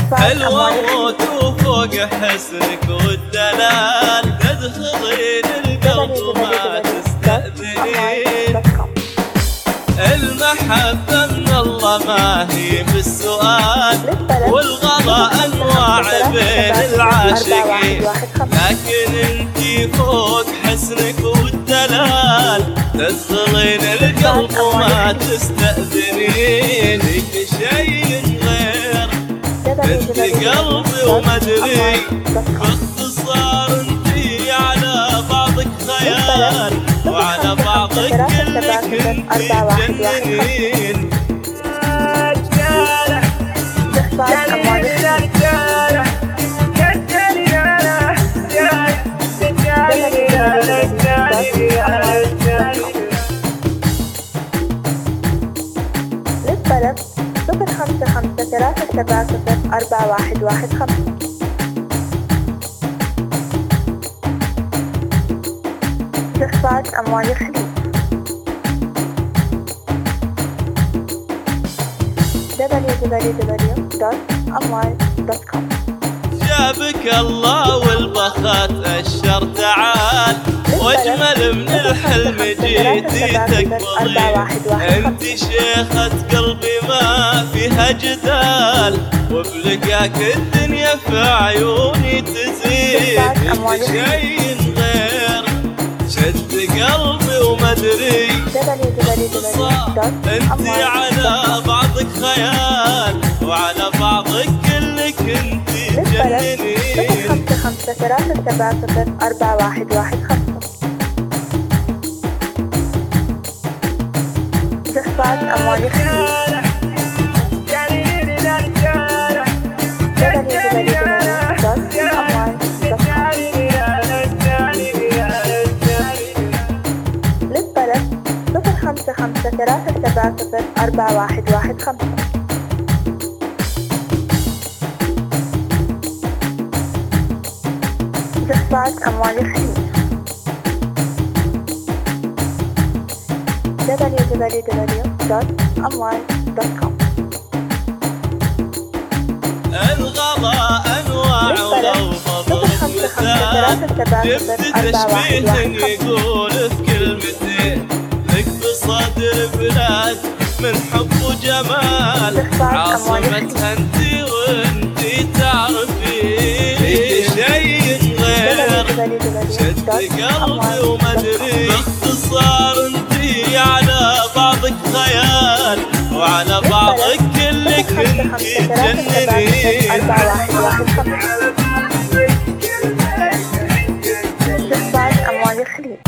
حلوة موت وفوق حسنك والدلال، تدخلين القلب وما تستأذنين. المحبة من الله ما هي بالسؤال، والغلا أنواع بين العاشقين، لكن انتي فوق حسنك والدلال، تدخلين القلب وما تستأذنين. لك شيء غير انت قلبي ومدري، باختصار انتي على بعضك خيال، وعلى بعضك كلك انتي تجننين. للطلب 055-370-4115. استخفاف أموال الخليج www.amwal.com. جابك الله والبخات الشر تعال، واجمل من الحلم جيتي تكبرين. انت شيخة قلبي ما فيها جدال، وبلقاك الدنيا في عيوني تزيد. انت شيء غير شد قلبي ومدري، انت على بعضك خيال، وعلى بعضك كلك انت تجننين. 055-370-4115. استخفاف أموال الخليج للطلب 055-370-4115. استخفاف أموال الخليج www.amwal.com. الغلا أنواع ولو مضى مثال، جبت تشبيه يقول في كلمتين، لك بصدر بلاد من حب وجمال، عاصمتها انتي وانتي تعرفين. شيء غير شد قلبي ومدري، باختصار انتي على بعضك خيال، وعلى بعضك كلك انتي تجننين. استخفاف أموال الخليج